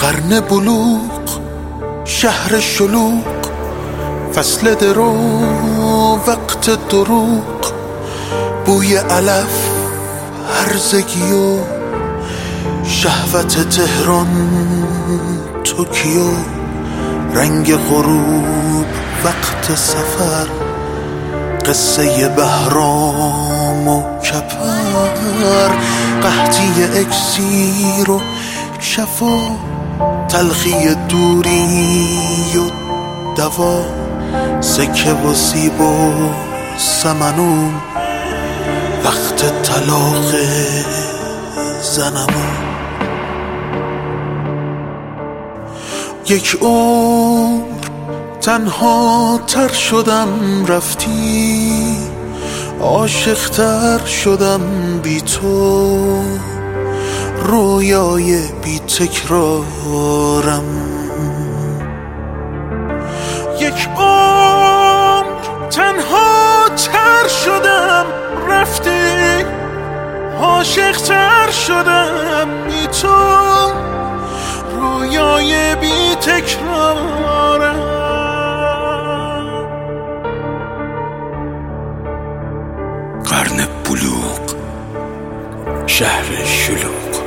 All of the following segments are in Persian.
قرن بلوغ، شهر شلوغ، فصل درو، وقت دروغ، بوی علف، هرزگی و شهوت تهران، توکیو، رنگ غروب، وقت سفر، قصه بهرام و کپر، قحطی اکسیر و شفا، تلخی دوری و دوا، سکه و سیب و سمنون، وقت طلاق زنمون. یک عمر تنها تر شدم رفتی، عاشق تر شدم بی تو، رویای بی تکرارم. یک عمر تنها تر شدم رفتی، عاشق تر شدم بی تو، رویای بی تکرارم. قرن بلوغ، شهر شلوغ،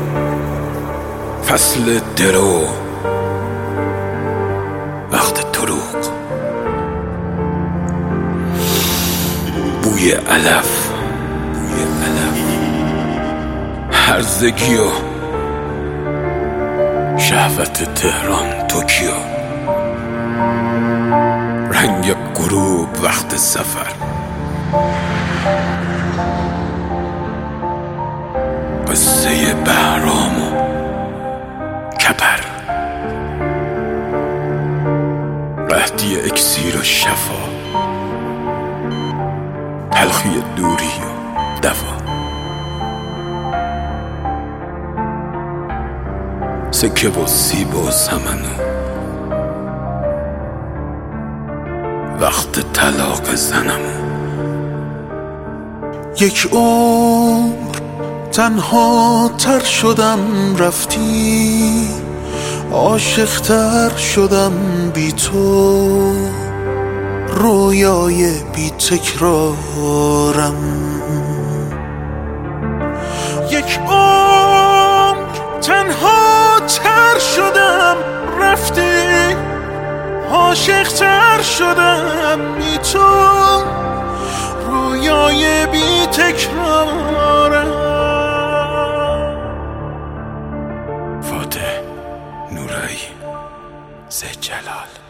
فصل درو، وقت دروغ، بوی علف، هرزگی و شهوت تهران، توکیو، رنگ غروب، وقت سفر، قصه بهرام و کپر، قحطی اکسیر و شفا، تلخی دوری و دوا، سکه و سیب و سمنون، وقت طلاق زنمون. یک عمر تنها تر شدم رفتی، عاشق تر شدم بی تو، رویای بی تکرارم. یک عمر تنها تر شدم رفتی، عاشق تر شدم بی تو، رویای بی تکرارم. فاتح نورایی، زجلال.